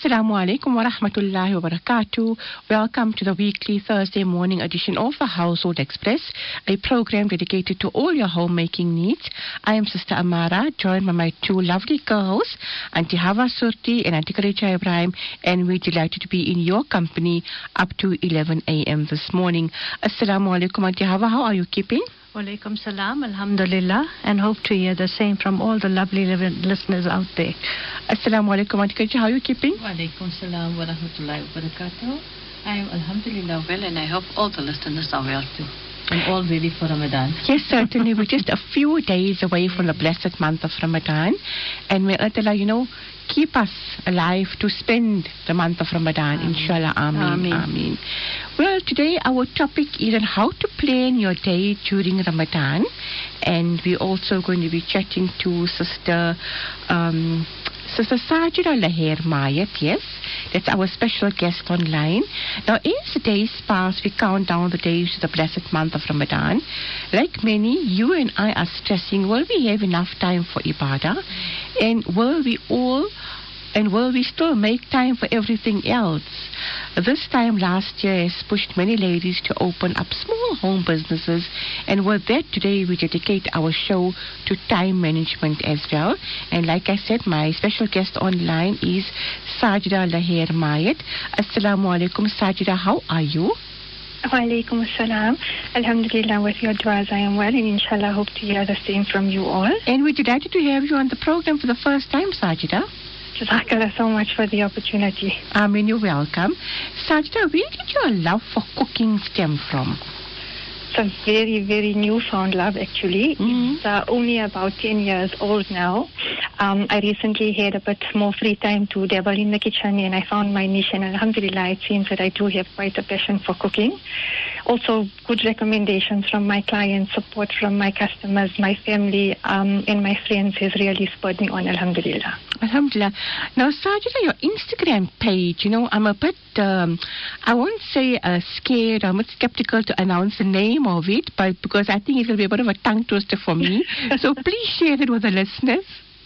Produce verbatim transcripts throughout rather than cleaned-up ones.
Assalamu alaikum wa rahmatullahi wa barakatuh. Welcome to the weekly Thursday morning edition of the Household Express, a program dedicated to all your homemaking needs. I am Sister Amara, joined by my two lovely co-hosts, Auntie Hawa Surti and Auntie Khareeja Ibrahim, and we're delighted to be in your company up to eleven a.m. this morning. Assalamu alaikum, Auntie Hawa. How are you keeping? Walaikum salam, alhamdulillah, and hope to hear the same from all the lovely listeners out there. Assalamu alaikum, Auntie Khareeja. How are you keeping? Walaikum salam wa rahmatullahi wa barakatuh. I am alhamdulillah well, and I hope all the listeners are well too. And all ready for Ramadan. Yes, certainly. We're just a few days away from the blessed month of Ramadan. And may Allah, you know, keep us alive to spend the month of Ramadan. Ameen. Inshallah. Ameen. Ameen. Ameen. Well, today our topic is on how to plan your day during Ramadan. And we're also going to be chatting to Sister... Um, Sister Sajida Laher Mayat, yes, that's our special guest online. Now, as the days pass, we count down the days to the blessed month of Ramadan. Like many, you and I are stressing, will we have enough time for ibadah? And will we all, and will we still make time for everything else? This time last year has pushed many ladies to open up small home businesses, and with that today we dedicate our show to time management as well. And like I said, my special guest online is Sajida Laher Mayat. Assalamu alaikum, Sajida. How are you? Walaikum assalam. Alhamdulillah, with your du'as I am well, and inshallah hope to hear the same from you all. And we're delighted to have you on the program for the first time, Sajida. Jazakallah so much for the opportunity. I mean, you're welcome. Sajida, where did your love for cooking stem from? It's a very, very newfound love, actually. Mm-hmm. It's uh, only about ten years old now. Um, I recently had a bit more free time to dabble in the kitchen, and I found my niche, and alhamdulillah, it seems that I do have quite a passion for cooking. Also, good recommendations from my clients, support from my customers, my family, um, and my friends has really spurred me on, alhamdulillah. Alhamdulillah. Now, Sajida, your Instagram page, you know, I'm a bit, um, I won't say uh, scared, I'm a bit skeptical to announce the name of it, but because I think it will be a bit of a tongue twister for me. So please share it with the listeners.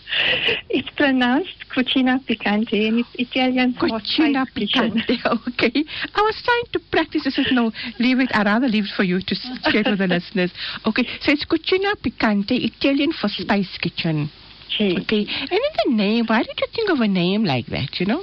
It's pronounced Cucina Picante, and it's Italian for Cucina Picante, okay. I was trying to practice this, no, leave it, I'd rather leave it for you to share it with the listeners. Okay, so it's Cucina Picante, Italian for spice kitchen. Gee. Okay, and in the name, why did you think of a name like that, you know?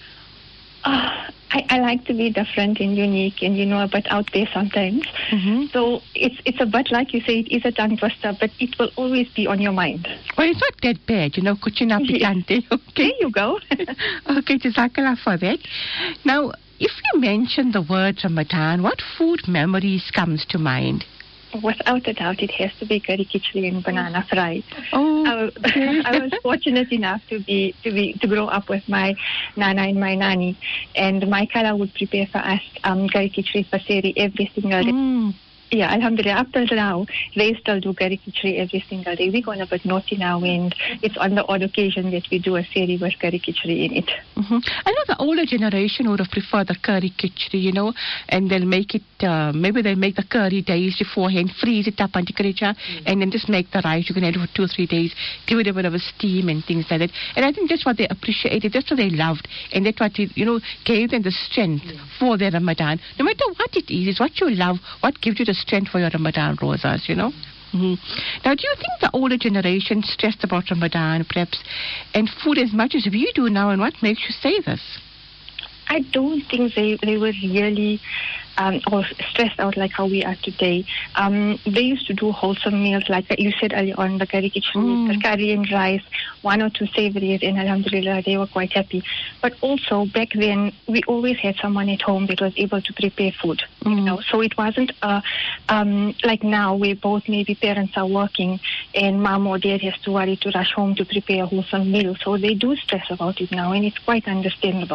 Uh, I, I like to be different and unique and, you know, a bit out there sometimes. Mm-hmm. So it's it's a bit, like you say, it is a tongue twister, but it will always be on your mind. Well, it's not that bad, you know, Cucina Picante, okay? There you go. Okay, Jazakallah for that. Now, if you mention the word Ramadan, what food memories comes to mind? Without a doubt, it has to be curry khichdi and banana fry. Oh, I was, I was fortunate enough to be to be to grow up with my nana and my nani, and my khala would prepare for us um, curry khichdi paseri every single day. Mm. Yeah, alhamdulillah, up till now, they still do curry khichdi every single day. We're going a bit naughty now, and it's on the odd occasion that we do a seri with curry khichdi in it. Mm-hmm. I know the older generation would have preferred the curry khichdi, you know, and they'll make it, uh, maybe they'll make the curry days beforehand, freeze it up, Auntie Khareeja, mm. and then just make the rice. You can have it for two or three days, give it a bit of a steam and things like that. And I think that's what they appreciated, that's what they loved, and that's what, it, you know, gave them the strength yeah. for their Ramadan. No matter what it is, it's what you love, what gives you the strength for your Ramadan rosas, you know. Mm-hmm. Now, do you think the older generation stressed about Ramadan, perhaps, and food as much as we do now, and what makes you say this? I don't think they, they were really um, or stressed out like how we are today. Um, they used to do wholesome meals like you said earlier on, the curry kitchen, mm. the curry and rice, one or two savories, and alhamdulillah, they were quite happy. But also, back then, we always had someone at home that was able to prepare food, mm. you know. So it wasn't uh, um, like now where both maybe parents are working and mom or dad has to worry to rush home to prepare a wholesome meal. So they do stress about it now, and it's quite understandable.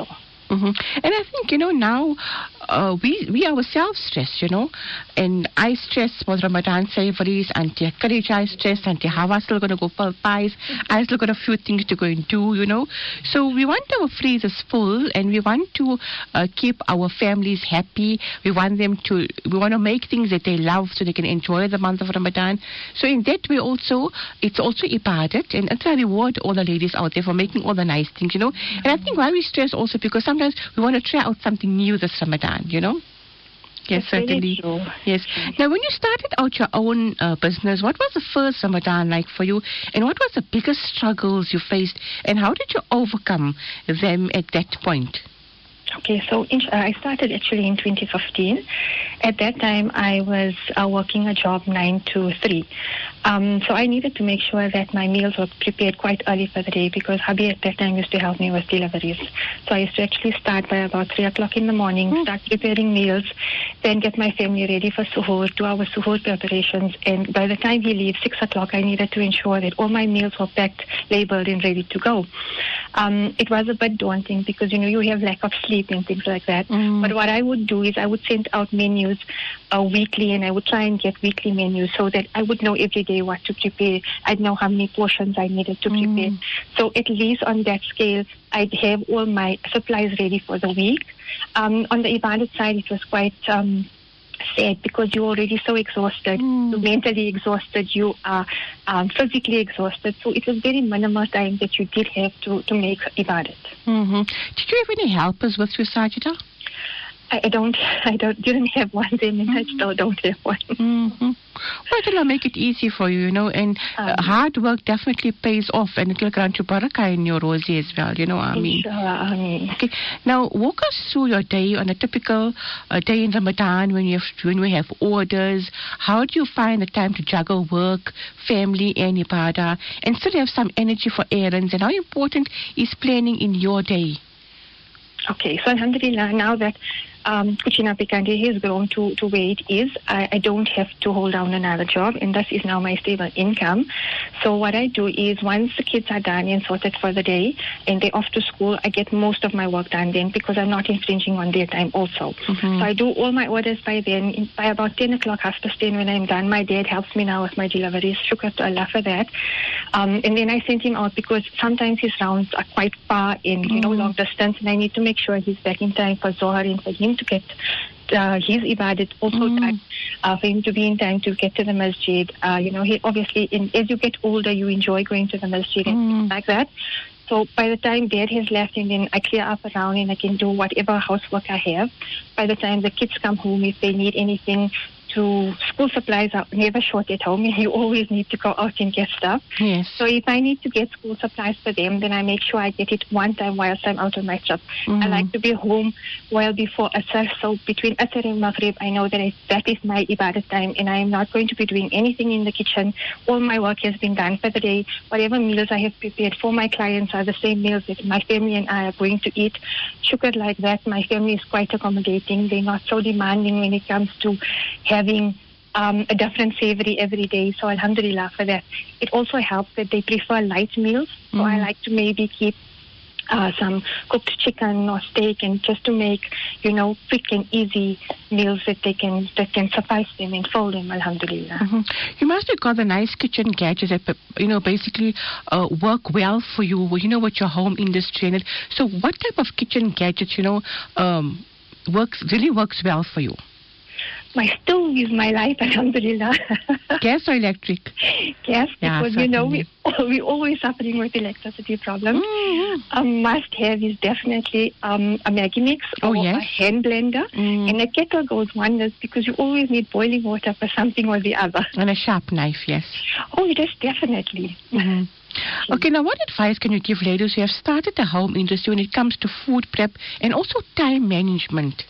Mm-hmm. And I think, you know, now uh, we we ourselves stress, you know, and I stress for Ramadan savories, Auntie Courage I stress, Auntie Hawa still going to go for pies, I still got a few things to go and do, you know. So we want our freezers full, and we want to uh, keep our families happy. We want them to, we want to make things that they love so they can enjoy the month of Ramadan. So in that way also, it's also ibadat, and it's a reward all the ladies out there for making all the nice things, you know. And I think why we stress also because sometimes we want to try out something new this Ramadan, you know. Yes, That's certainly. Really true. Yes. Now, when you started out your own uh, business, what was the first Ramadan like for you, and what was the biggest struggles you faced, and how did you overcome them at that point? Okay, so in, uh, I started actually in twenty fifteen. At that time, I was uh, working a job nine to three. Um, so I needed to make sure that my meals were prepared quite early for the day because hubby at that time used to help me with deliveries. So I used to actually start by about three o'clock in the morning, mm. start preparing meals, then get my family ready for suhoor, do our suhoor preparations. And by the time he leaves, six o'clock, I needed to ensure that all my meals were packed, labeled, and ready to go. Um, it was a bit daunting because, you know, you have lack of sleep and things like that. Mm. But what I would do is I would send out menus uh, weekly, and I would try and get weekly menus so that I would know every day what to prepare. I'd know how many portions I needed to mm. prepare. So at least on that scale, I'd have all my supplies ready for the week. Um, on the Ibadat side, it was quite um, sad because you're already so exhausted, mm. you're mentally exhausted, you are um, physically exhausted. So it was very minimal time that you did have to, to make Ibadat. Mm-hmm. Did you have any helpers with you, Sajida? I, I don't, I don't, didn't have one then, and mm-hmm. I still don't have one. Mm-hmm. Well, it'll make it easy for you, you know, and um, uh, hard work definitely pays off, and it'll grant you barakah in your rosy as well, you know what I mean? Inshallah, Ameen. Okay, now walk us through your day on a typical uh, day in Ramadan when you have when we have orders. How do you find the time to juggle work, family, and ibadah, and still have some energy for errands? And how important is planning in your day? Okay, so alhamdulillah, now that um, Cucina Picante has grown to, to where it is, I, I don't have to hold down another job, and this is now my stable income. So what I do is once the kids are done and sorted for the day and they're off to school, I get most of my work done then because I'm not infringing on their time also. Mm-hmm. So I do all my orders by then. By about ten o'clock, half past ten when I'm done, my dad helps me now with my deliveries. Shukr to Allah for that. Um, and then I send him out because sometimes his rounds are quite far in, you know, mm-hmm. long distance, and I need to make sure he's back in time for Zohar and for him to get uh, his ibadat also mm. done, uh, for him to be in time to get to the masjid. Uh, you know, he obviously, in, as you get older, you enjoy going to the masjid and mm. things like that. So by the time dad has left, and then I clear up around and I can do whatever housework I have. By the time the kids come home, if they need anything, to school supplies are never short at home. You always need to go out and get stuff. Yes. So if I need to get school supplies for them, then I make sure I get it one time whilst I'm out on my trip. Mm-hmm. I like to be home well before Asr. So between Asr and Maghrib, I know that I, that is my ibadat time, and I am not going to be doing anything in the kitchen. All my work has been done for the day. Whatever meals I have prepared for my clients are the same meals that my family and I are going to eat. Shukr like that. My family is quite accommodating. They're not so demanding when it comes to having um, a different savory every day. So alhamdulillah for that. It also helps that they prefer light meals. So mm. I like to maybe keep uh, some cooked chicken or steak, and just to make, you know, quick and easy meals that they can that can suffice them and fill them, alhamdulillah. Mm-hmm. You must have got the nice kitchen gadgets that, you know, basically uh, work well for you, you know, with your home industry. And it. So what type of kitchen gadgets, you know, um, works really works well for you? My stove is my life, alhamdulillah. Gas or electric? Gas, yeah, because, you know, we, we're always suffering with electricity problems. Mm-hmm. A must-have is definitely um, a Maggi mix oh, or yes. a hand blender. Mm. And a kettle goes wonders because you always need boiling water for something or the other. And a sharp knife, yes. Oh, yes, definitely. Mm-hmm. Okay, now what advice can you give ladies who have started the home industry when it comes to food prep and also time management?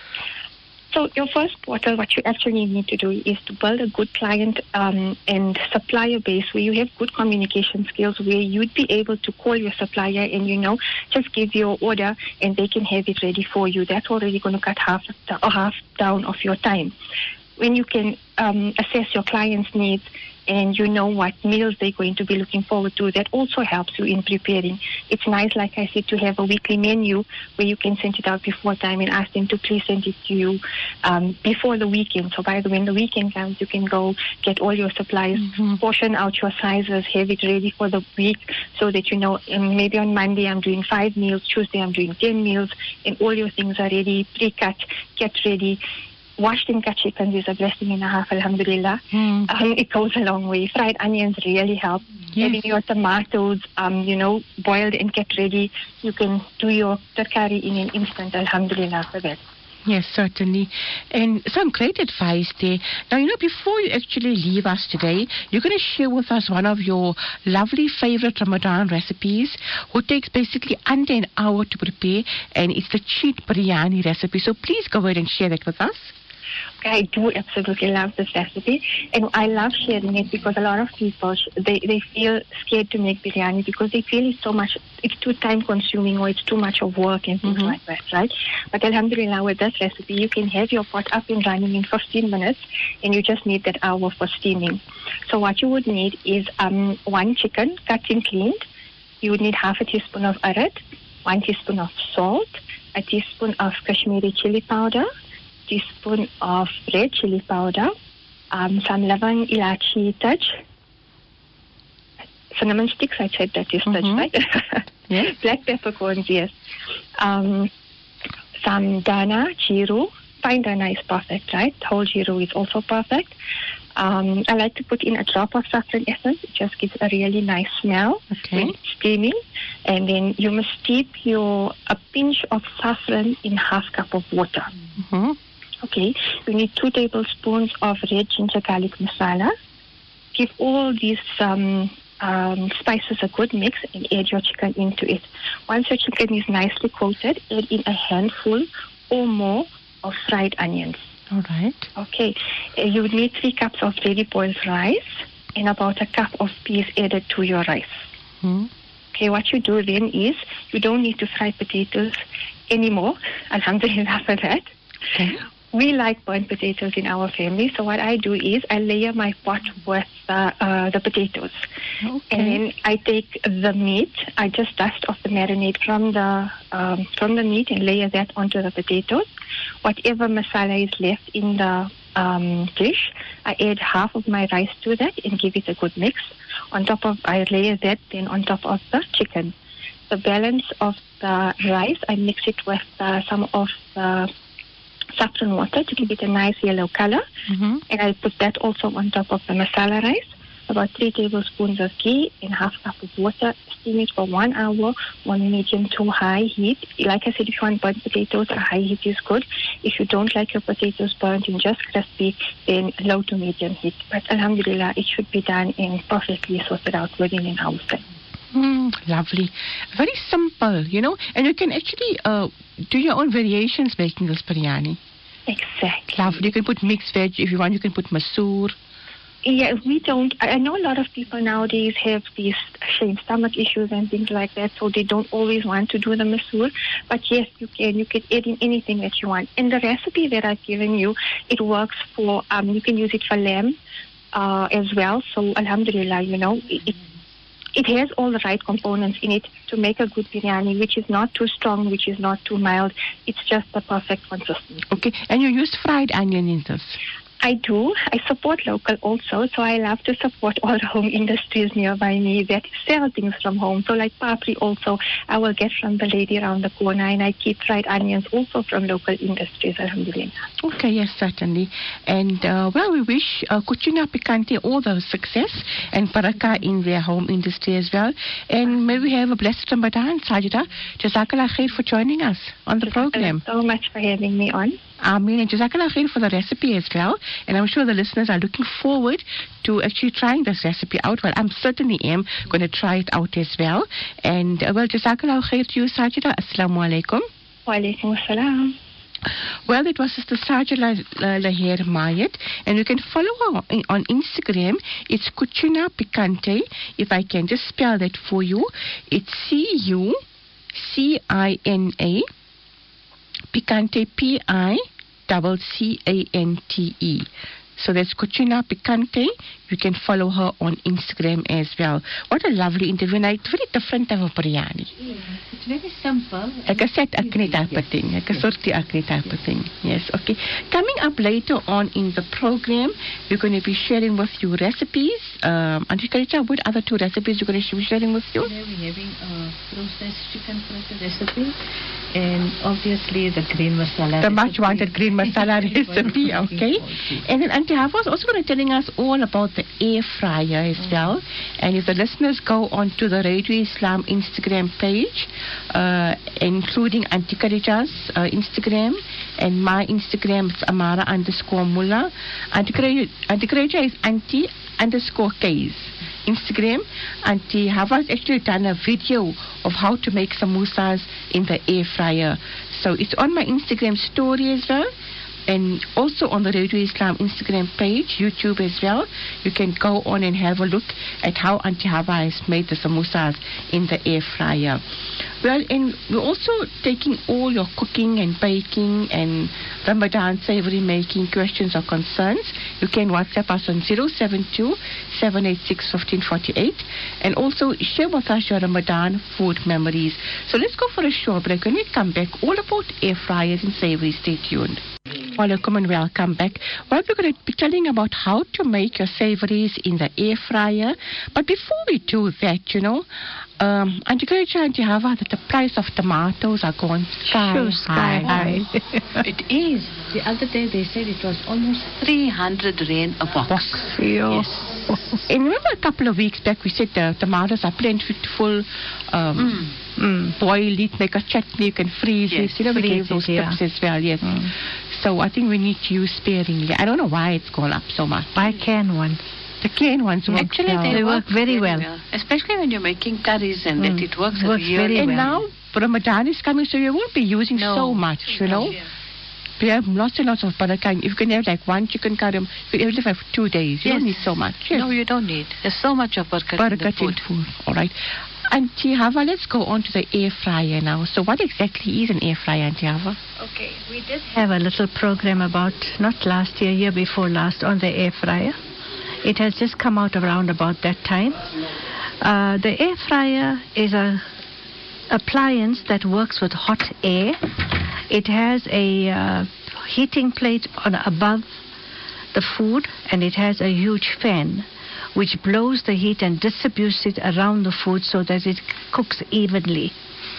So your first portal, what you actually need to do is to build a good client um, and supplier base where you have good communication skills, where you'd be able to call your supplier and, you know, just give your order and they can have it ready for you. That's already going to cut half, half down of your time. when you can um, assess your client's needs and you know what meals they're going to be looking forward to, that also helps you in preparing. It's nice, like I said, to have a weekly menu where you can send it out before time and ask them to please send it to you um, before the weekend. So by the when the weekend comes, you can go get all your supplies, mm-hmm. portion out your sizes, have it ready for the week so that you know um, maybe on Monday I'm doing five meals, Tuesday I'm doing ten meals, and all your things are ready, pre-cut, get ready. Washed and cut chickens is a blessing and a half, alhamdulillah. Mm. Um, it goes a long way. Fried onions really help. Yes. Having your tomatoes, um, you know, boiled and get ready. You can do your tarkari in an instant, alhamdulillah, for that. Yes, certainly. And some great advice there. Now, you know, before you actually leave us today, you're going to share with us one of your lovely favorite Ramadan recipes, which takes basically under an hour to prepare, and it's the cheat biryani recipe. So please go ahead and share that with us. I do absolutely love this recipe, and I love sharing it because a lot of people, they, they feel scared to make biryani because they feel it's so much, it's too time consuming or it's too much of work and things mm-hmm. like that, right? But alhamdulillah, with this recipe, you can have your pot up and running in fifteen minutes, and you just need that hour for steaming. So what you would need is um, one chicken cut and cleaned. You would need half a teaspoon of arad, one teaspoon of salt, a teaspoon of Kashmiri chili powder, teaspoon of red chili powder, um, some lavang, ilachi, taj, cinnamon sticks, I said that is taj, mm-hmm. right? Yes. Black peppercorns, yes. Um, some dana, chiru. Fine dana is perfect, right? Whole chiru is also perfect. Um, I like to put in a drop of saffron essence. It just gives a really nice smell okay. when it's steaming. And then you must steep your a pinch of saffron in half cup of water. Mm-hmm. Okay, you need two tablespoons of red ginger garlic masala. Give all these um, um, spices a good mix and add your chicken into it. Once your chicken is nicely coated, add in a handful or more of fried onions. All right. Okay, uh, you would need three cups of ready boiled rice and about a cup of peas added to your rice. Hmm. Okay, what you do then is you don't need to fry potatoes anymore. Alhamdulillah for that. Okay. We like burnt potatoes in our family, so what I do is I layer my pot with uh, uh, the potatoes. Okay. And then I take the meat, I just dust off the marinade from the um, from the meat and layer that onto the potatoes. Whatever masala is left in the um, dish, I add half of my rice to that and give it a good mix. On top of, I layer that then on top of the chicken. The balance of the rice, I mix it with uh, some of the saffron water to give it a nice yellow color. Mm-hmm. And I put that also on top of the masala rice. About three tablespoons of ghee and half cup of water. Steam it for one hour on medium to high heat. Like I said, if you want burnt potatoes, a high heat is good. If you don't like your potatoes burnt and just crispy, then low to medium heat. But alhamdulillah, it should be done and perfectly sorted out within an hour's time. Mm, lovely. Very simple, you know, and you can actually uh, do your own variations making this biryani. Exactly. Lovely. You can put mixed veg if you want. You can put masoor. Yeah, we don't. I know a lot of people nowadays have these same stomach issues and things like that, so they don't always want to do the masoor. But yes, you can. You can add in anything that you want. And the recipe that I've given you, it works for. Um, you can use it for lamb uh, as well. So alhamdulillah, you know, it, it It has all the right components in it to make a good biryani, which is not too strong, which is not too mild. It's just the perfect consistency. Okay, and you use fried onion in this? I do. I support local also, so I love to support all the home industries nearby me that sell things from home. So like papri also, I will get from the lady around the corner, and I keep fried onions also from local industries, alhamdulillah. Okay, yes, certainly. And, uh, well, we wish uh, Cucina Picante all the success and barakah in their home industry as well. And may we have a blessed Ramadan, Sajida. Jazakallah khair for joining us on the program. Thank you so much for having me on. Ameen, and Jazakallah khair for the recipe as well. And I'm sure the listeners are looking forward to actually trying this recipe out. Well, I'm certainly am going to try it out as well. And, uh, well, Jazakallah khair to you, Sajida. Assalamu alaikum. Wa alaikum assalam. Well, it was Sister Sajida Lahir Mayat, and you can follow her on Instagram. It's Cucina Picante. If I can just spell that for you, it's C U C I N A Picante, P I double C A N T E. So that's Cucina Picante. You can follow her on Instagram as well. What a lovely interview. And it's very different type of biryani. Yeah, it's very simple. Like a set acne type of thing. Like a sorti acne type of thing. Yes, okay. Coming up later on in the program, we're going to be sharing with you recipes. Um, Auntie Karicha, what other two recipes you're going to be sharing with you? Today we're having a processed chicken fritter recipe. And obviously the green masala. The much wanted green masala recipe, okay. And then Auntie Hawa is also going to be telling us all about the air fryer as mm. well. And if the listeners go on to the Radio Islam Instagram page, uh, including Auntie Khadija's uh, Instagram and my Instagram, it's Amara underscore Mullah. Auntie Khadija is Auntie underscore K's Instagram. Auntie Hawa's actually done a video of how to make samosas in the air fryer. So it's on my Instagram story as well. And also on the Radio Islam Instagram page, YouTube as well. You can go on and have a look at how Auntie Hawa has made the samosas in the air fryer. Well, and we're also taking all your cooking and baking and Ramadan savory making questions or concerns. You can WhatsApp us on zero seven two, seven eight six, one five four eight and also share with us your Ramadan food memories. So let's go for a short break. When we come back, all about air fryers and savory. Stay tuned. Welcome and welcome back. Well, we're going to be telling about how to make your savories in the air fryer. But before we do that, you know, um, Auntie Khadija, Auntie Hawa, that the price of tomatoes are going sky sure, sky high. high. It is. The other day they said it was almost three hundred rand a box. box. Yes. And remember a couple of weeks back we said the tomatoes are plentiful. Um, mm. Mm, boil it, make a chutney, you can freeze yes, it. You know, we gave those yeah. tips as well, yes. Mm. So I think we need to use sparingly. I don't know why it's gone up so much. Buy canned ones. The canned ones work Actually, well. they, they work, work very, very well. well. Especially when you're making curries and mm. that it works, works really very and well. now Ramadan is coming, so you won't be using no. so much, you know. Yeah. We have lots and lots of barakah. If you can have like one chicken curry, you can live for two days. You yes. don't need so much. Yes. No, you don't need. There's so much of barakah in the food. in food. All right. Auntie Hawa, let's go on to the air fryer now. So what exactly is an air fryer, Auntie Hawa? Okay, we did have a little program about, not last year, year before last, on the air fryer. It has just come out around about that time. Uh, the air fryer is a appliance that works with hot air. It has a uh, heating plate on above the food, and it has a huge fan which blows the heat and distributes it around the food so that it cooks evenly.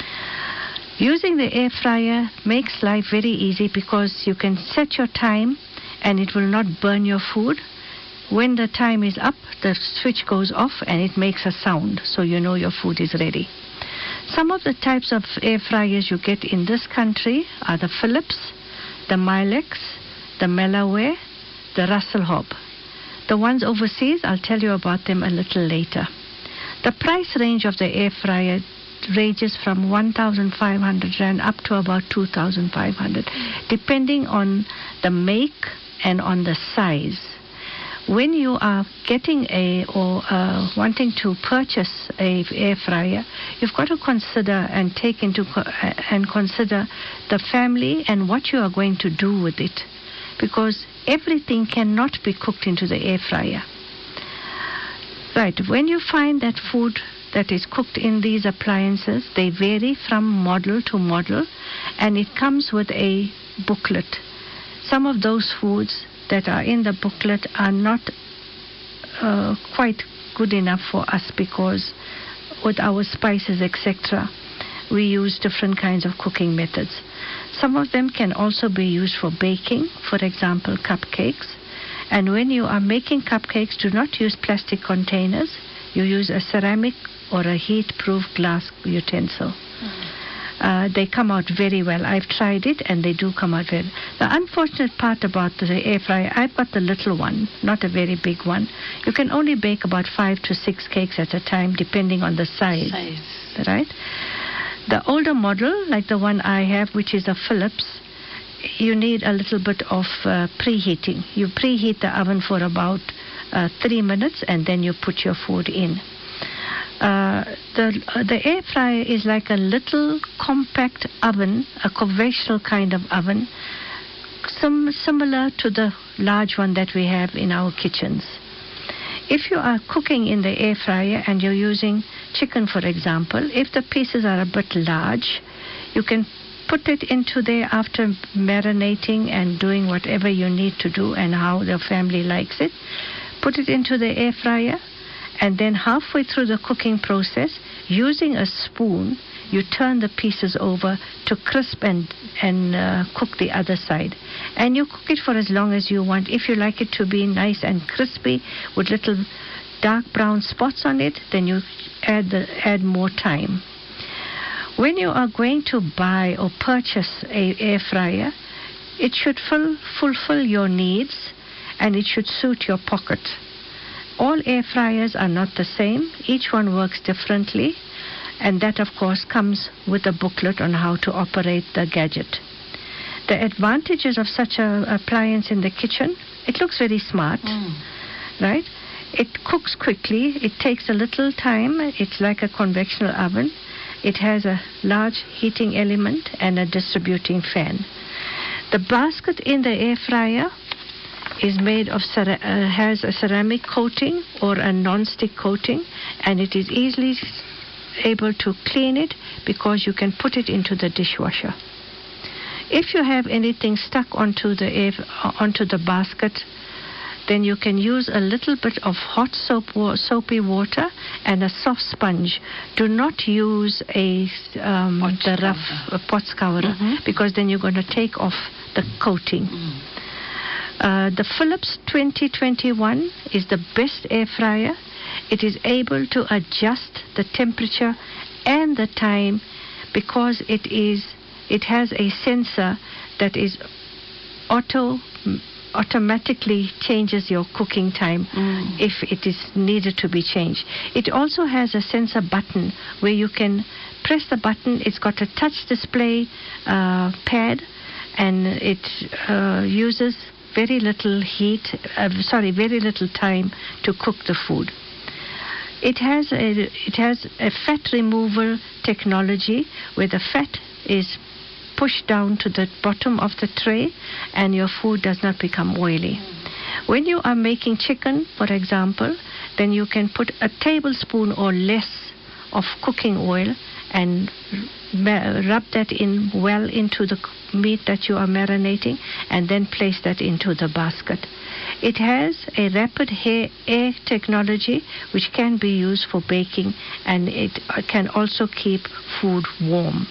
Using the air fryer makes life very easy because you can set your time and it will not burn your food. When the time is up, the switch goes off and it makes a sound, so you know your food is ready. Some of the types of air fryers you get in this country are the Philips, the Milex, the Melloware, the Russell Hobb. The ones overseas, I'll tell you about them a little later. The price range of the air fryer ranges from one thousand five hundred rand up to about two thousand five hundred, depending on the make and on the size. When you are getting a or uh, wanting to purchase a air fryer, you've got to consider and take into co- and consider the family and what you are going to do with it, because everything cannot be cooked into the air fryer. Right, when you find that food that is cooked in these appliances, they vary from model to model, and it comes with a booklet. Some of those foods that are in the booklet are not uh, quite good enough for us, because with our spices, et cetera, we use different kinds of cooking methods. Some of them can also be used for baking, for example, cupcakes. And when you are making cupcakes, do not use plastic containers. You use a ceramic or a heat-proof glass utensil. Mm. Uh, they come out very well. I've tried it, and they do come out very well. The unfortunate part about the air fryer, I've got the little one, not a very big one. You can only bake about five to six cakes at a time, depending on the size. size. Right? The older model, like the one I have, which is a Philips, you need a little bit of uh, preheating. You preheat the oven for about uh, three minutes, and then you put your food in. Uh, the uh, the air fryer is like a little compact oven, a conventional kind of oven, some similar to the large one that we have in our kitchens. If you are cooking in the air fryer and you're using chicken, for example, if the pieces are a bit large, you can put it into there after marinating and doing whatever you need to do and how the family likes it. Put it into the air fryer, and then halfway through the cooking process, using a spoon, you turn the pieces over to crisp and, and uh, cook the other side. And you cook it for as long as you want. If you like it to be nice and crispy with little dark brown spots on it, then you add, the, add more time. When you are going to buy or purchase an air fryer, it should full, fulfill your needs and it should suit your pocket. All air fryers are not the same. Each one works differently. And that, of course, comes with a booklet on how to operate the gadget. The advantages of such an appliance in the kitchen, it looks very smart, mm. right? It cooks quickly. It takes a little time. It's like a conventional oven. It has a large heating element and a distributing fan. The basket in the air fryer is made of, cera- uh, has a ceramic coating or a non-stick coating, and it is easily able to clean it because you can put it into the dishwasher. If you have anything stuck onto the air, onto the basket, then you can use a little bit of hot soap, soapy water and a soft sponge. Do not use a um, the rough uh, pot scourer mm-hmm. because then you're going to take off the coating. Mm. Uh, the Philips twenty twenty-one is the best air fryer. It is able to adjust the temperature and the time because it is it has a sensor that is auto automatically changes your cooking time mm. if it is needed to be changed. It also has a sensor button where you can press the button. It's got a touch display uh, pad, and it uh, uses very little heat, uh, sorry, very little time to cook the food. It has a it has a fat removal technology where the fat is pushed down to the bottom of the tray and your food does not become oily. When you are making chicken, for example, then you can put a tablespoon or less of cooking oil and rub that in well into the meat that you are marinating and then place that into the basket. It has a rapid air technology which can be used for baking, and it can also keep food warm.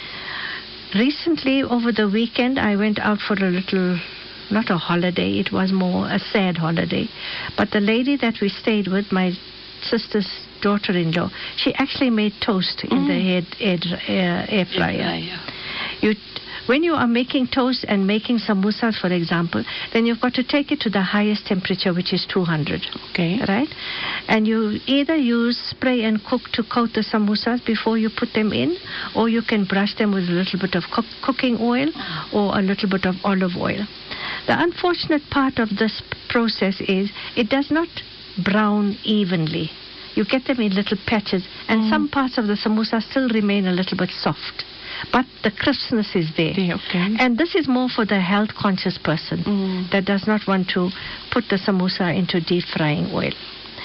Recently, over the weekend, I went out for a little, not a holiday, it was more a sad holiday. But the lady that we stayed with, my sister's daughter-in-law, she actually made toast in mm. the air, air, air fryer. Air fryer. You, when you are making toast and making samosas, for example, then you've got to take it to the highest temperature, which is two hundred. Okay. Right? And you either use spray and cook to coat the samosas before you put them in, or you can brush them with a little bit of cook, cooking oil or a little bit of olive oil. The unfortunate part of this process is it does not brown evenly. You get them in little patches, and mm. some parts of the samosa still remain a little bit soft. But the crispness is there. Yeah, okay. And this is more for the health-conscious person mm. that does not want to put the samosa into deep frying oil.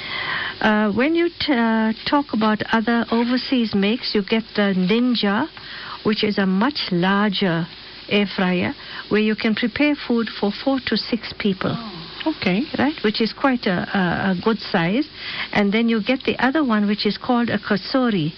Uh, when you t- uh, talk about other overseas makes, you get the Ninja, which is a much larger air fryer, where you can prepare food for four to six people. Oh. Okay. Right, which is quite a, a, a good size. And then you get the other one, which is called a Kasori.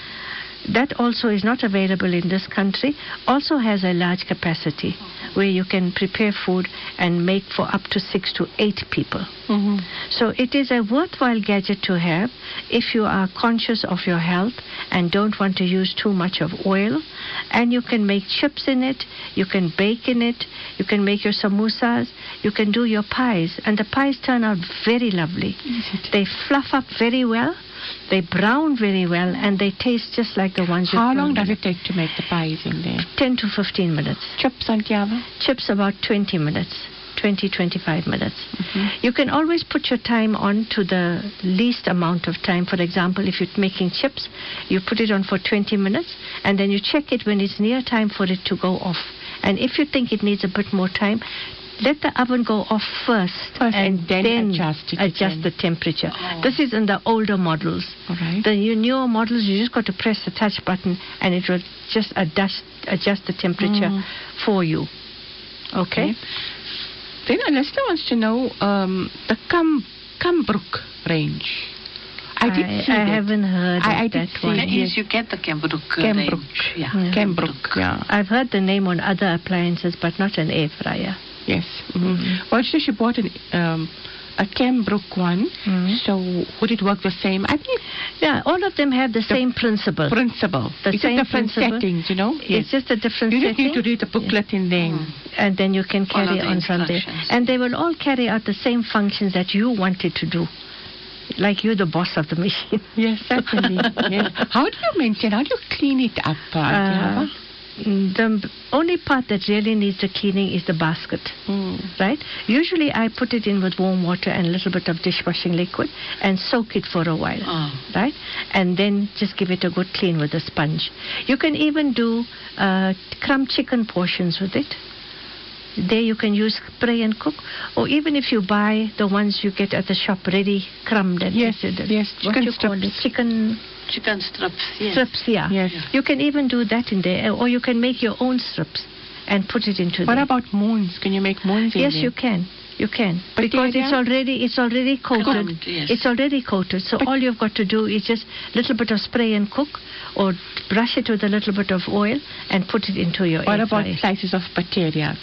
That also is not available in this country. Also has a large capacity where you can prepare food and make for up to six to eight people. Mm-hmm. So it is a worthwhile gadget to have if you are conscious of your health and don't want to use too much of oil. And you can make chips in it, you can bake in it, you can make your samosas, you can do your pies. And the pies turn out very lovely. They fluff up very well. They brown very well, and they taste just like the ones you How long does it take to make the pies in there? ten to fifteen minutes. Chips, Santiago? Chips about twenty minutes. twenty, twenty-five minutes. Mm-hmm. You can always put your time on to the least amount of time. For example, if you're making chips, you put it on for twenty minutes, and then you check it when it's near time for it to go off. And if you think it needs a bit more time, let the oven go off first, First and then then adjust it adjust again. the temperature. Oh. This is in the older models. All right. The new- newer models, you just got to press the touch button and it will just adjust, adjust the temperature Mm. for you. Okay? Then a listener wants to know um, the Cam Cambrook range. I did I, see I that. haven't heard I- of I did that see one. it. Yes, you get the Cambrook uh, Cambrook. range. Yeah. Yeah. Cambrook, yeah. I've heard the name on other appliances, but not an air fryer. Yes. Mm-hmm. Well, she, she bought an, um, a Cambrook one. Mhm. So would it work the same? I think Yeah, all of them have the, same principle. principle. The it's same just different principle. settings, you know. It's just a different You just setting. need to read the booklet in there. Mm. And then you can Follow carry the on from there. instructions. And they will all carry out the same functions that you wanted to do. Like you're the boss of the machine. Yes, certainly. Yes. How do you maintain? How do you clean it up? Uh, Uh, Dihava? mm, the only part that really needs the cleaning is the basket. Mm. Right? Usually I put it in with warm water and a little bit of dishwashing liquid and soak it for a while. Oh. Right? And then just give it a good clean with a sponge. You can even do uh, crumb chicken portions with it. There you can use spray and cook, or even if you buy the ones you get at the shop ready crumbed and Yes, and- yes, what chicken you call it, strips. chicken Chicken strips, yes. strips, yeah. Yes. You can even do that in there, or you can make your own strips and put it into What there. about moons? Can you make moons in Yes, there? you can. You can. But Because area? it's already it's already coated. Coated, yes. It's already coated. So But- all you've got to do is just a little bit of spray and cook, or brush it with a little bit of oil and put it into your What air about fryer. slices of potatoes?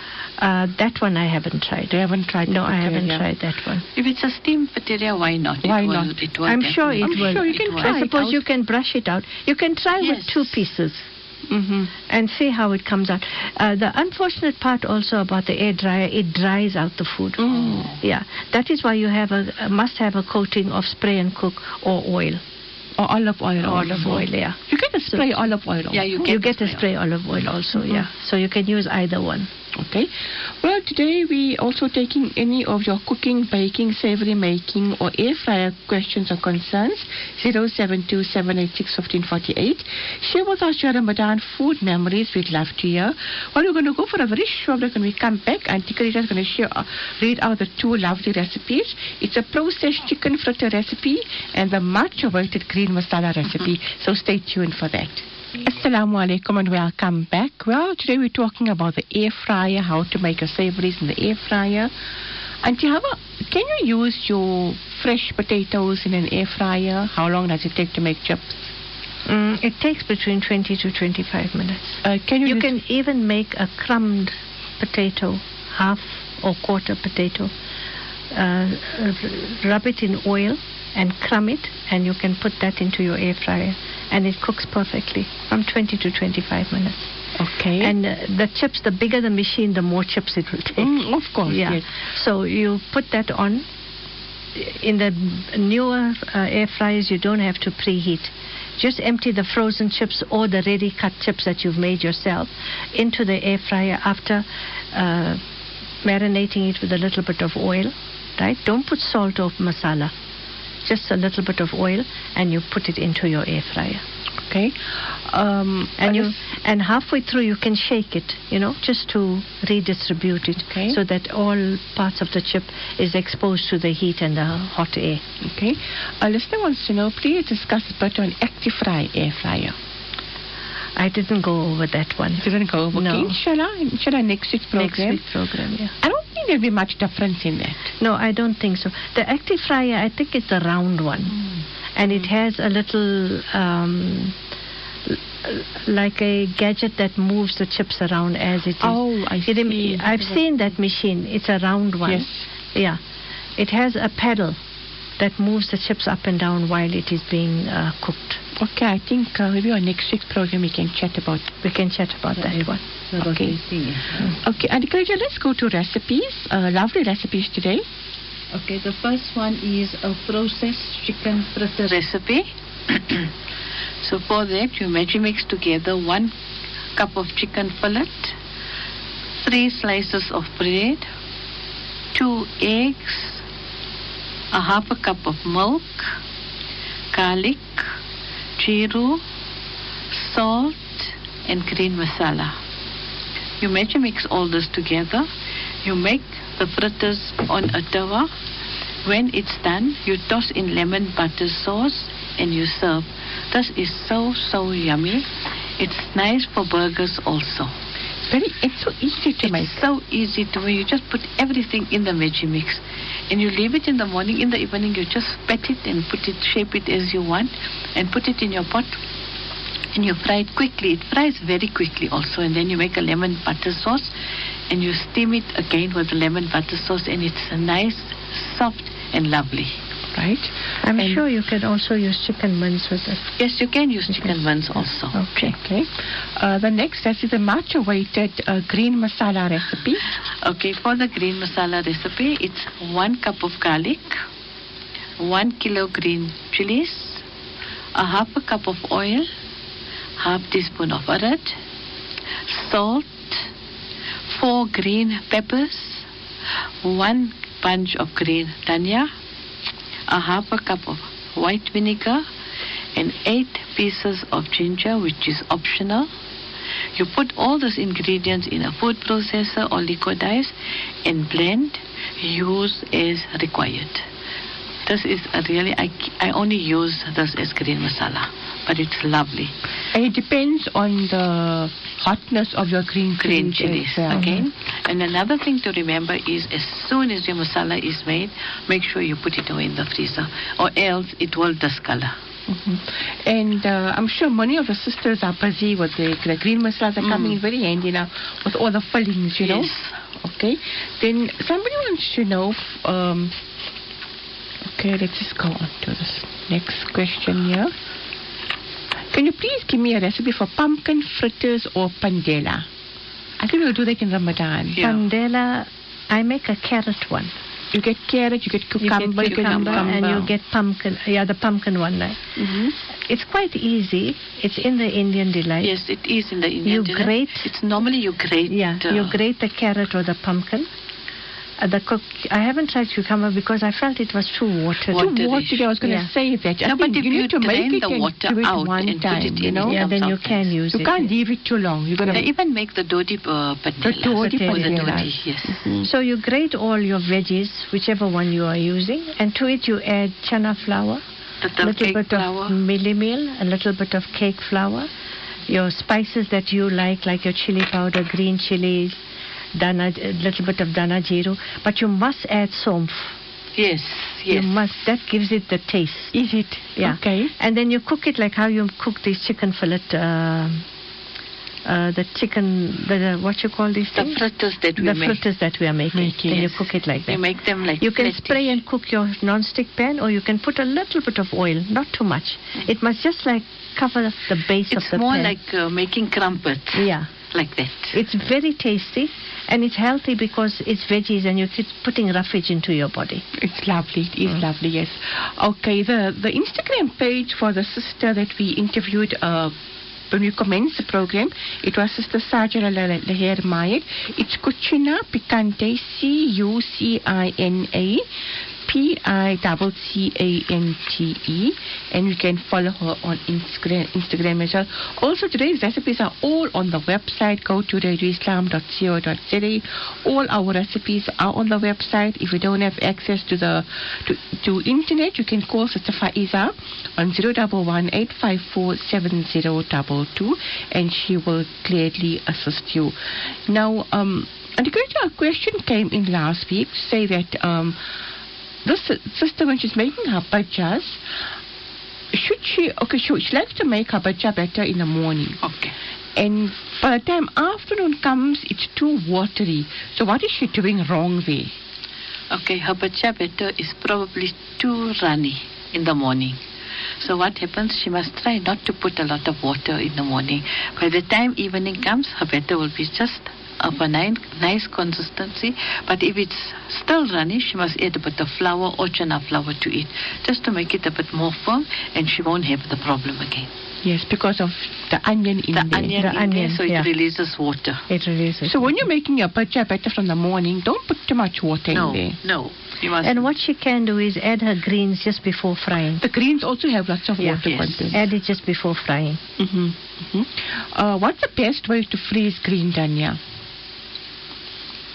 Uh, that one I haven't tried. You haven't tried No, the I haven't potato? tried that one. If it's a steamed potato, why not? Why it will, not? It will I'm sure it definitely- will. sure you can it will. try I it suppose out. you can brush it out. You can try with Yes. two pieces Mm-hmm. and see how it comes out. Uh, the unfortunate part also about the air dryer, it dries out the food. Mm. Yeah, that is why you have a, a must have a coating of spray and cook or oil. Or olive oil. Olive also. oil, yeah. You get a spray olive oil. Yeah, you You get, get the a spray olive oil also, Mhm. yeah. So you can use either one. Okay. Well, today we also taking any of your cooking, baking, savory making, or air fryer questions or concerns. zero seven two seven eight six one five four eight. Share with us your Ramadan food memories. We'd love to hear. Well, we're going to go for a very short break. When we come back, Auntie Karita is going to share, uh, read out the two lovely recipes. It's a processed chicken fritter recipe and the much awaited green masala recipe. So stay tuned for that. Assalamu alaikum and welcome back. Well, today we're talking about the air fryer, how to make your savories in the air fryer. Auntie Hava, can you use your fresh potatoes in an air fryer? How long does it take to make chips? Mm, it takes between twenty to twenty-five minutes. Uh, can you, You use- can even make a crumbed potato, half or quarter potato, uh, rub it in oil and crumb it, and you can put that into your air fryer, and it cooks perfectly from twenty to twenty-five minutes. Okay. And uh, the chips, the bigger the machine, the more chips it will take. Mm, of course, Yeah. yes. So you put that on. In the newer uh, air fryers, you don't have to preheat. Just empty the frozen chips or the ready cut chips that you've made yourself into the air fryer after uh, marinating it with a little bit of oil, right? Don't put salt or masala. Just a little bit of oil, and you put it into your air fryer. Okay. Um, And you others- and halfway through you can shake it, you know, just to redistribute it, Okay. so that all parts of the chip is exposed to the heat and the hot air. Okay. A listener wants to know, please discuss better on ActiFry air fryer. I didn't go over that one. Didn't go over. No. Okay, inshallah, inshallah, next week's program. Next week program, yeah. I don't think there'll be much difference in that. No, I don't think so. The active fryer, I think it's the round one, and it has a little um, l- like a gadget that moves the chips around as it is. Oh, I You rem- see. I've seen that machine. It's a round one. Yes. Yeah. It has a pedal that moves the chips up and down while it is being uh, cooked. Okay, I think uh, maybe on next week's program we can chat about. We can chat about that one. So what Okay. we see, yes. Okay, and Karija, let's go to recipes. Uh, lovely recipes today. Okay, the first one is a processed chicken fritter recipe. So for that, you Maggi mix together one cup of chicken fillet, three slices of bread, two eggs, a half a cup of milk, garlic, jeeru, salt, and green masala. You Maggi mix all this together. You make the fritters on a tawa. When it's done, you toss in lemon butter sauce and you serve. This is so, so yummy. It's nice for burgers also. Very, it's so easy to it's make. so easy to make. You just put everything in the veggie mix. And you leave it in the morning. In the evening, you just pat it and put it, shape it as you want. And put it in your pot. And you fry it quickly. It fries very quickly also. And then you make a lemon butter sauce. And you steam it again with the lemon butter sauce. And it's a nice, soft and lovely. Right? I'm and sure you can also use chicken mince with it. Yes, you can use chicken mince also. Okay. Okay. Uh, the next that is a much awaited uh, green masala recipe. Okay, for the green masala recipe, it's one cup of garlic, one kilo green chilies, a half a cup of oil, half teaspoon of arad, salt, four green peppers, one bunch of green dhania, a half a cup of white vinegar, and eight pieces of ginger, which is optional. You put all those ingredients in a food processor or liquidize and blend, use as required. This is a really, I, I only use this as green masala, but it's lovely. And it depends on the hotness of your green Green chilies. chilies, okay? And another thing to remember is as soon as your masala is made, make sure you put it away in the freezer, or else it will discolor. Mm-hmm. And uh, I'm sure many of the sisters are busy with the, the green masalas are mm. coming in very handy now with all the fillings, you know. Yes. Okay. Then somebody wants to know. Um, okay, let's just go on to this next question here. Can you please give me a recipe for pumpkin fritters or pandela? I think we'll do that in Ramadan. Yeah. Pandela, I make a carrot one. You get carrot, you get cucumber, you get cucumber, you get and you get pumpkin. Yeah, the pumpkin one. Right? Mm-hmm. It's quite easy. It's in the Indian Delight. Yes, it is in the Indian you Delight. grate. It's normally you grate. Yeah, uh, you grate the carrot or the pumpkin. Uh, the cook, I haven't tried cucumber because I felt it was too watery. Too watery. I was going to yeah. say that. I no, but if you, you need to make it the water and do it out one and time, put it in, you know? Yeah, then you can use you it. You can't leave it too long. You're going to even make the dodi uh, patela. The dodi patela. Yes. Mm-hmm. So you grate all your veggies, whichever one you are using, and to it you add chana flour, a little bit flour. of milli meal, a little bit of cake flour, your spices that you like, like your chili powder, green chilies, dana, a little bit of dana jeeru, but you must add somf. Yes, yes. You must. That gives it the taste. Is it? Yeah. Okay. And then you cook it like how you cook these chicken fillet, uh, uh, the chicken, the, what you call these things? The fritters that we the make. The fritters that we are making. making Then yes. you cook it like that. You make them like You can flattish. spray and cook your non-stick pan, or you can put a little bit of oil, not too much. Mm-hmm. It must just like cover the base it's of the pan. It's more like uh, making crumpets. Yeah. Like that. It's very tasty. And it's healthy because it's veggies and you're putting roughage into your body. It's lovely. It is mm. lovely, yes. Okay, the, the Instagram page for the sister that we interviewed uh, when we commenced the program, it was Sister Sajara Leher Mayed. It's Cucina Picante, C U C I N A. P I C C A N T E, and you can follow her on Instagram, Instagram as well. Also, today's recipes are all on the website. Go to radio islam dot co dot z a. All our recipes are on the website. If you don't have access to the to, to internet, you can call Sister Faiza on zero one one eight five four seven zero two two, and she will gladly assist you. Now, um, and a question came in last week to say that um. This sister, when she's making her bhajas, should she, okay, she, she likes to make her bhaja better in the morning. Okay. And by the time afternoon comes, it's too watery. So what is she doing wrong there? Okay, her bhaja better is probably too runny in the morning. So what happens, she must try not to put a lot of water in the morning. By the time evening comes, her batter will be just of a nice, nice consistency. But if it's still runny, she must add a bit of flour or chana flour to it, just to make it a bit more firm, and she won't have the problem again. Yes, because of the onion in the there. Onion the in onion there, so yeah. it releases water. It releases. So when you're making your bhaja batter from the morning, don't put too much water no, in there. No, you must. And what she can do is add her greens just before frying. The greens also have lots of yeah, water yes. content. Add it just before frying. Mm-hmm. Mm-hmm. Uh, what's the best way to freeze green dhania?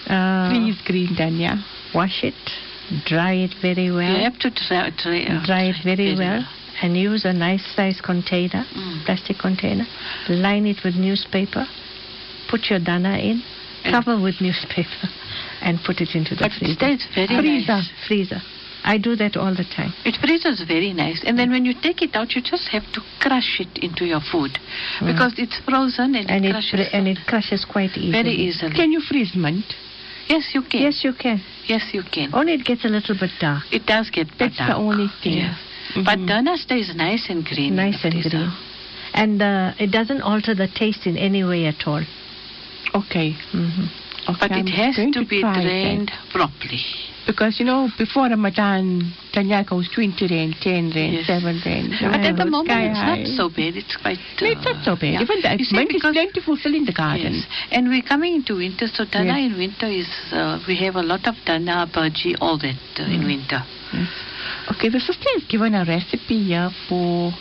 Uh, Freeze green dhania. Wash it, dry it very well. You have to dry, dry, uh, dry it very, very well, well. And use a nice size container, Mm. plastic container. Line it with newspaper. Put your dana in. And Cover with newspaper and put it into the but freezer. it stays very freezer. nice. Freezer. I do that all the time. It freezes very nice. And then when you take it out, you just have to crush it into your food. Mm. Because it's frozen and, And it it, crushes and it crushes quite easily. very easily. Can you freeze mint? Yes, you can. Yes, you can. Yes, you can. Only it gets a little bit dark. It does get That's dark. the only thing. Yes. Mhm. But dana stays nice and green. Nice and It is, uh, green. And uh, it doesn't alter the taste in any way at all. Okay. Mm-hmm. Okay, But I'm it has going to be try that. drained properly. Because, you know, before Ramadan, dhania goes twenty rand, ten rand, Yes. seven rand. But at the It's moment, sky it's high. not so bad. It's quite... No, it's not so bad. yeah. Even the You see, mint is because- plentiful still in the garden. Yes. And we're coming into winter, so dana Yes. in winter is... Uh, we have a lot of dana, bhaji, all that uh, in winter. Yes. Okay, the sister has given a recipe here for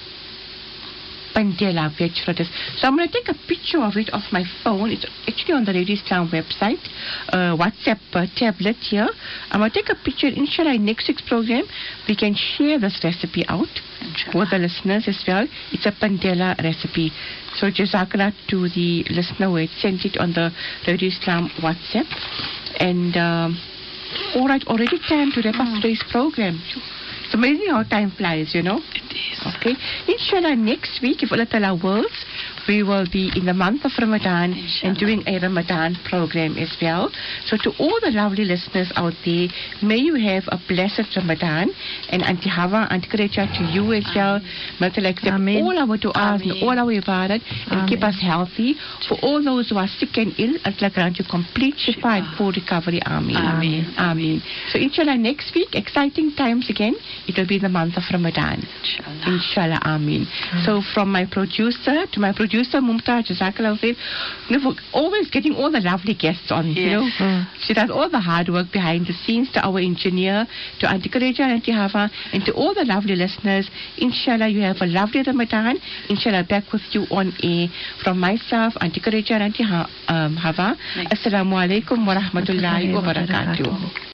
Pandela veg fritters. So I'm going to take a picture of it off my phone. It's actually on the Radio Islam website, uh, WhatsApp uh, tablet here. I'm going to take a picture. Inshallah, in next week's program, we can share this recipe out for the listeners as well. It's a Pandela recipe. So Jazakallah to the listener who had sent it on the Radio Islam WhatsApp. And um, all right, already time to wrap up today's program. It's amazing how time flies, you know. It is. Okay. Inshallah, next week, if Allah Ta'ala wills, we will be in the month of Ramadan Inshallah. and doing a Ramadan program as well. So to all the lovely listeners out there, may you have a blessed Ramadan. And Auntie Hawa, Auntie Karecha, to you as well. May Allah accept Ameen. all our du'as and Ameen. all our ibadat and keep Ameen. us healthy. For all those who are sick and ill, Allah grant you complete shifa and full recovery. Ameen. Ameen. Ameen. So inshallah, next week, exciting times again. It will be the month of Ramadan. Inshallah. Inshallah, Ameen. So from my producer to my producer, Mumtaz, Jazakallah khair, you know, for always getting all the lovely guests on, you Yes. know. Mm. She does all the hard work behind the scenes, to our engineer, to Auntie Kareja and Auntie Hava, and to all the lovely listeners. Inshallah, you have a lovely Ramadan. Inshallah, back with you on air. From myself, Auntie Kareja and Auntie ha- um, Hava. Assalamu alaikum wa rahmatullahi wa barakatuh.